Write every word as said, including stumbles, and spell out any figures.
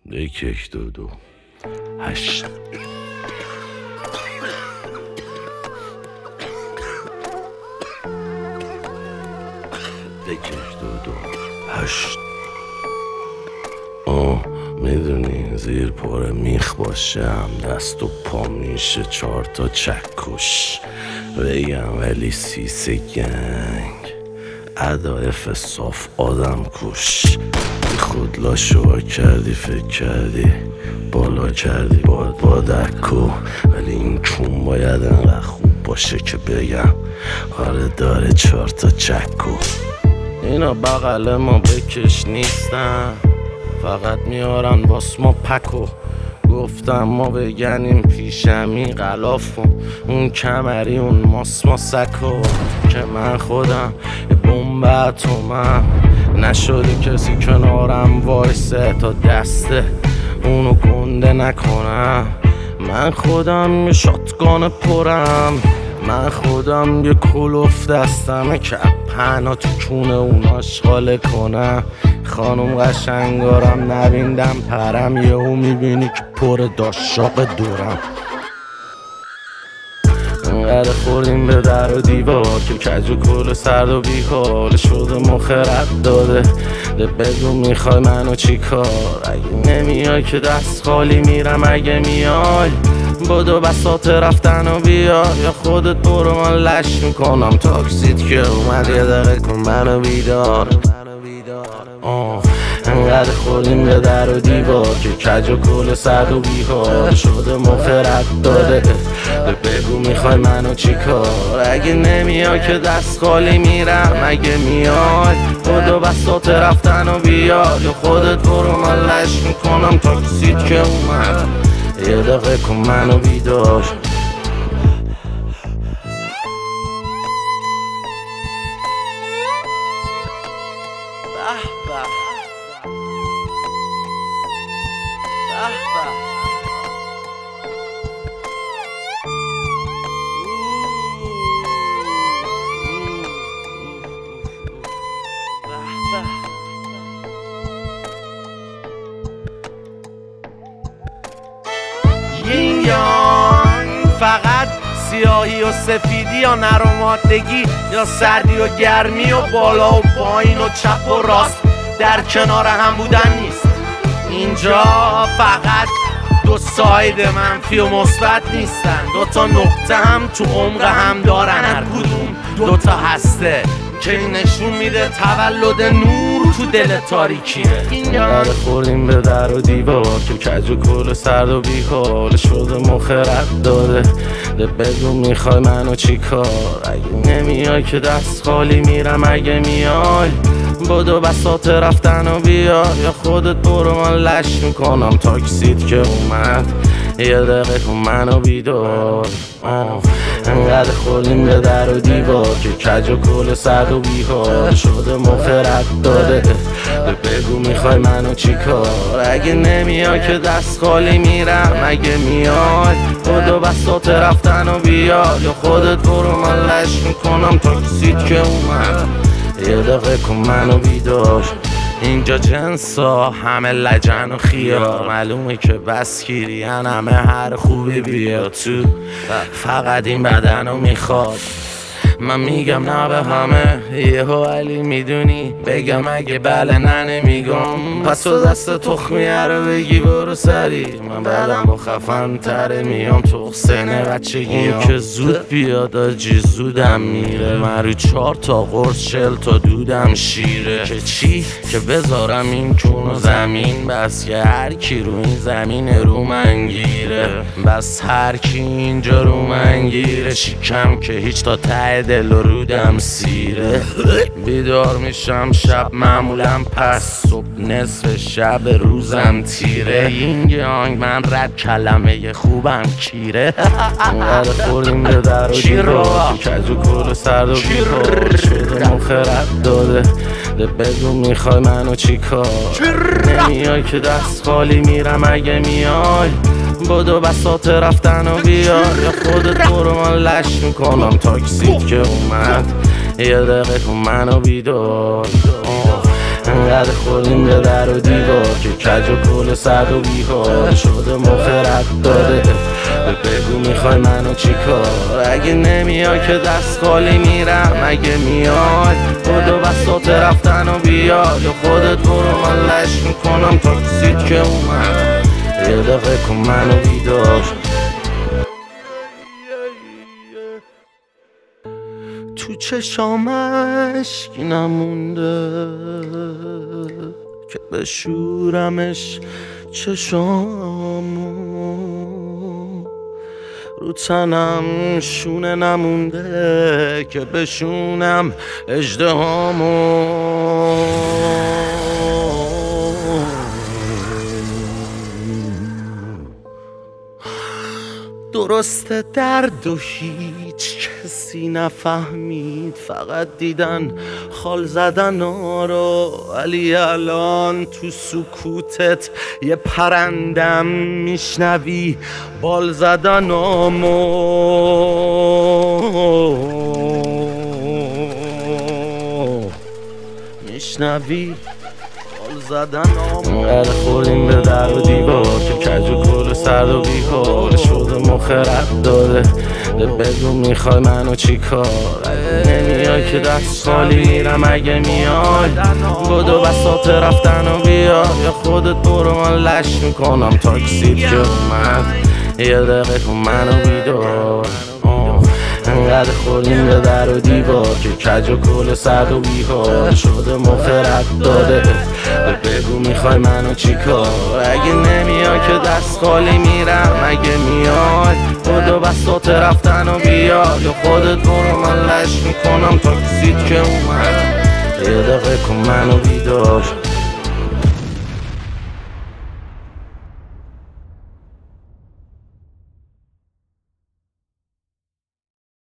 یک یک دو دو هشت یک یک دو دو هشت. آه میدونی زیر پاره میخ باشم، دست و پا میشه چهار تا چکش بگم، ولی سیسه گنگ ادایف صاف آدم کش. بی خود لاشوا کردی فکر کردی بالا کردی باد بادکو، ولی این کون باید انقدر خوب باشه که بگم آره داره چهار تا چکو. اینا بغل ما بکش نیستن، فقط میارن باس ما پکو. گفتم ما بگنیم پیشمی غلاف و اون کمری اون ماس ما سکو، که من خودم یه بمب اتمم نشده کسی کنارم وایسه تا دسته اونو گنده نکنم. من خودم یه شاتگان پرم، من خودم یه کلوف دستمه که پهنا تو کونه اون آشغاله کنم. خانم قشنگارم نبیندم پرم، یه او میبینی که پر داشاق دورم. انقدر خوردیم به در و دیوار که کج و کل سرد و بیکار شده مخرد داده. ده بگو میخوای منو چی کار؟ اگه نمیای که دست خالی میرم، اگه میای بدو بساط رفتن و بیار، یا خودت برو من لش میکنم تاکسیت که اومد یه دقیقه کن منو بیدار. آه انقدر خوردیم به در و دیوار که کج و کل سرد و بیکار شده مخرد داده. بگو میخوای منو چی کار؟ اگه نمیای که دست خالی میرم، اگه میای بدو بساط رفتن و بیار، یا خودت برو من لش میکنم تاکسیت که اومد یه دقیقه کن منو بیدار. به به یین یانگ، فقط سیاهی و سفیدی یا نر و مادگی، یا سردی و گرمی و بالا و پایین و چپ و راست در کنار هم بودن نیست. اینجا فقط دو ساید منفی و مثبت نیستن، دو تا نقطه هم تو عمق هم دارن، هر کدوم دو تا هسته که نشون میده تولد نور تو دل تاریکیه. انقدر خوردیم به در و دیوار که کج و کل سرد و بیکار شده مخرد داده. ده بگو میخوای منو چی کار؟ اگه نمیای که دست خالی میرم، اگه میای بدو بساط رفتن و بیار، یا خودت برو من لش میکنم تاکسیت که اومد یه دقیقه کن منو بیدار. انقدر خوردیم به در و دیوار که کج و کل سرد و بیکار شده مخرد داده. بگو میخوای منو چی کار؟ اگه نمیای که دست خالی میرم، اگه میای بدو بساط رفتن و بیار، یا خودت برو من لش میکنم تاکسیت که اومد یه دقیقه کن منو بیدار. اینجا جنسا همه لجن و خیار، معلومه که بس کیرین همه هر خوبی بیاد تو، فقط این بدنو میخواد. من میگم نه به همه یهو علی میدونی بگم، اگه بله نه نمیگم پس تو دست تخمیه رو بگی برو سری. من بعدم با خفن تره میام تو حسینه بچگیام، اون که زود بیاد آجی زودم میره. من رو چهار تا قرص چل تا دودم شیره، که چی؟ که بذارم این کون و زمین، بس که هر کی رو این زمین رو من گیره، بس هر کی اینجا رو من گیره. شیکم که هیچ تا ته دل و رودم سیره. بیدار میشم شب معمولا پس صبح نصف شب روزم تیره. این یانگ من رد کلمه خوبم کیره. انقدر خوردیم به در و دیوار که کج و کل سرد و بیکار شده مخرد داده. ده بگو میخوای منو چی کار؟ نمیای که دست خالی میرم، اگه میای بدو بساط رفتن و بیار، یا خودت برو من لش میکنم تاکسیت که اومد یه دقیقه کن منو بیدار. انقدر خوردیم به در و دیوار که کج و کل سرد و بیحال شده مخرت داده بگو میخوای منو چی کار اگه نمیای که دست خالی میرم اگه میای خدا بساط رفتن و بیاد یا خودت برو من لش میکنم تاکسید که اومد یه دقیقه کن منو بیدار تو چشامش کی نمونده که بشورمش چشامو رو تنم شونه نمونده که بشونم اژدهامو درسته درد و هیچ کسی نفهمید فقط دیدن خال زدن رو ولی الان تو سکوتت یه پرندم میشنوی بال زدنامو میشنوی انقدر خوردیم به در و دیوار که کج و کل سرد و بیحال شده مخرت داده بگو میخوای منو چی کار اگه نمیای که دست خالی میرم اگه میای بدو بساط رفتن و بیا یا خودت برو من لش میکنم تاکسید که اومد یه دقیقه کن منو بیدار انقدر خوردیم به در و دیوار که کج و کل سرد و بیحال شده مخرت داده بگو میخوای منو چی کار اگه نمیای که دست خالی میرم اگه میای خدا بساط رفتن و بیا یا خودت برو من لش میکنم تاکسید که اومد یه دقیقه کن منو بیدار